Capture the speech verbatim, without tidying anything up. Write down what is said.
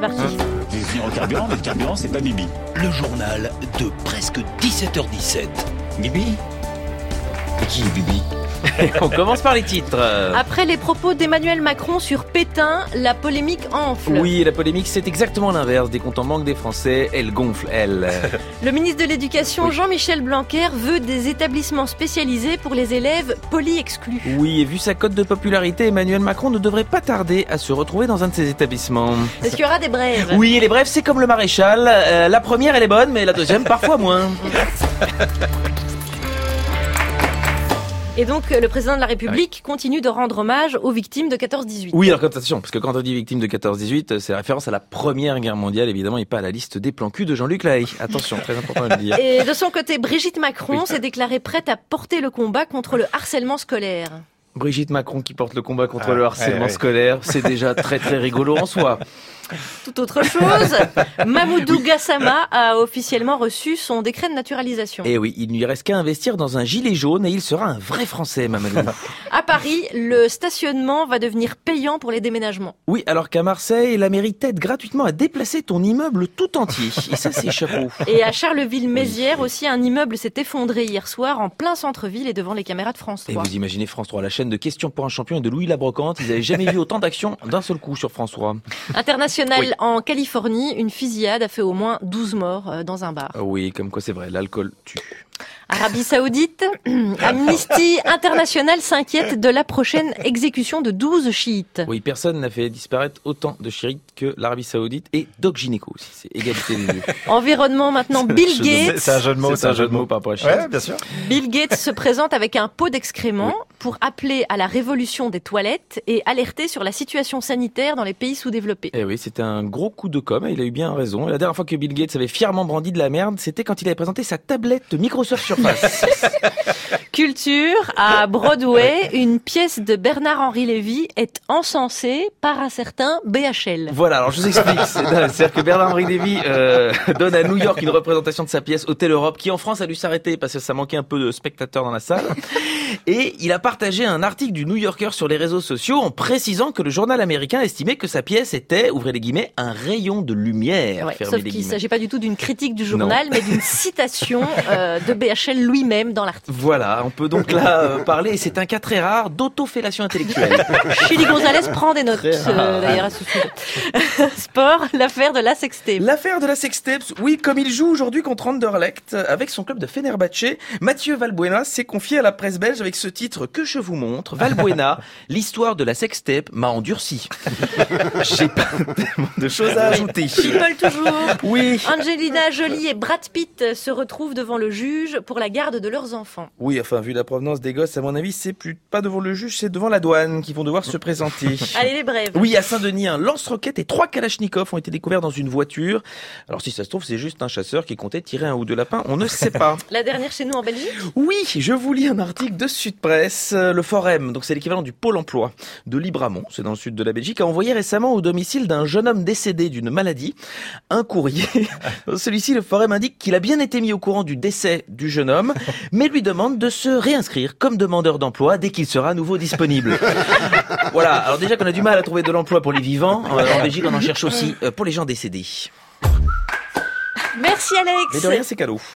parti. Je vais finir au carburant, mais le carburant, c'est pas Bibi. Le journal de presque dix-sept heures dix-sept. Bibi ? Et qui est Bibi ? On commence par les titres. Après les propos d'Emmanuel Macron sur Pétain, la polémique enfle. Oui, la polémique, c'est exactement l'inverse. Dès qu'on en manque des Français, elle gonfle, elle. Le ministre de l'Éducation, Oui. Jean-Michel Blanquer, veut des établissements spécialisés pour les élèves poly-exclus. Oui, et vu sa cote de popularité, Emmanuel Macron ne devrait pas tarder à se retrouver dans un de ces établissements. Est-ce qu'il y aura des brèves ? Oui, et les brefs, c'est comme le maréchal. Euh, la première, elle est bonne, mais la deuxième, parfois moins. Et donc, le président de la République continue de rendre hommage aux victimes de quatorze dix-huit. Oui, alors attention, parce que quand on dit victime de quatorze dix-huit, c'est référence à la Première Guerre mondiale, évidemment, et pas à la liste des plans cul de Jean-Luc Lahaye. Attention, très important de le dire. Et de son côté, Brigitte Macron Oui. s'est déclarée prête à porter le combat contre le harcèlement scolaire. Brigitte Macron qui porte le combat contre Ah, le harcèlement ouais, ouais. scolaire, c'est déjà très très rigolo en soi. Tout autre chose, Mamoudou Gassama a officiellement reçu son décret de naturalisation. Et oui, il ne lui reste qu'à investir dans un gilet jaune et il sera un vrai Français, Mamadou. À Paris, le stationnement va devenir payant pour les déménagements. Oui, alors qu'à Marseille, la mairie t'aide gratuitement à déplacer ton immeuble tout entier. Et ça, c'est chapeau. Et à Charleville-Mézières aussi, un immeuble s'est effondré hier soir en plein centre-ville et devant les caméras de France Et trois. vous imaginez France trois, la chaîne de questions pour un champion et de Louis Labrocante, ils n'avaient jamais vu autant d'action d'un seul coup sur France trois. International Oui. en Californie, une fusillade a fait au moins douze morts euh, dans un bar. Ah oui, comme quoi c'est vrai, l'alcool tue. Arabie Saoudite, Amnesty International s'inquiète de la prochaine exécution de douze chiites. Oui, personne n'a fait disparaître autant de chiites que l'Arabie Saoudite et Doc Gynéco aussi, c'est égalité des deux. Environnement maintenant, Bill C'est Gates. c'est un jeu de mots, C'est un jeu de mots par rapport à chiite. Ouais, bien sûr. Bill Gates se présente avec un pot d'excréments pour appeler à la révolution des toilettes et alerter sur la situation sanitaire dans les pays sous-développés. Eh oui, c'était un gros coup de com', et il a eu bien raison. Et la dernière fois que Bill Gates avait fièrement brandi de la merde, c'était quand il avait présenté sa tablette Microsoft Surface. Culture, à Broadway, une pièce de Bernard-Henri Lévy est encensée par un certain B H L. Voilà, alors je vous explique. C'est- C'est-à-dire que Bernard-Henri Lévy euh, donne à New York une représentation de sa pièce Hôtel Europe, qui en France a dû s'arrêter parce que ça manquait un peu de spectateurs dans la salle. Et il a partagé un article du New Yorker sur les réseaux sociaux en précisant que le journal américain estimait que sa pièce était, ouvrez les guillemets, un rayon de lumière. Ouais, fermez sauf les qu'il ne guillemets. s'agit pas du tout d'une critique du journal, mais d'une citation euh, de B H L lui-même dans l'article. Voilà, on peut donc là euh, parler, et c'est un cas très rare, d'autofellation intellectuelle. Chili Gonzalez prend des notes, Très rare. euh, d'ailleurs, à ce sujet. Sport, l'affaire de la sextape. L'affaire de la sextape, oui, comme il joue aujourd'hui contre Anderlecht avec son club de Fenerbahçe, Mathieu Valbuena s'est confié à la presse belge avec ce titre que je vous montre. Valbuena, l'histoire de la sextape m'a endurci. J'ai pas tellement de choses à ajouter. People toujours. Oui. Angelina Jolie et Brad Pitt se retrouvent devant le juge pour la garde de leurs enfants. Oui, enfin, vu la provenance des gosses, à mon avis, c'est plus pas devant le juge, c'est devant la douane qui vont devoir se présenter. Allez, les brèves. Oui, à Saint-Denis, un lance-roquette et trois kalachnikovs ont été découverts dans une voiture. Alors, si ça se trouve, c'est juste un chasseur qui comptait tirer un ou deux lapins, on ne sait pas. La dernière chez nous en Belgique. Oui, je vous lis un article de Sud Presse. Le Forum, donc c'est l'équivalent du Pôle emploi de Libramont, c'est dans le sud de la Belgique, a envoyé récemment au domicile d'un jeune homme décédé d'une maladie un courrier. Dans celui-ci, le Forum indique qu'il a bien été mis au courant du décès du jeune homme, mais lui demande de se réinscrire comme demandeur d'emploi dès qu'il sera à nouveau disponible. Voilà, alors déjà qu'on a du mal à trouver de l'emploi pour les vivants, en Belgique on en cherche aussi euh, pour les gens décédés. Merci Alex. Mais de rien, c'est cadeau.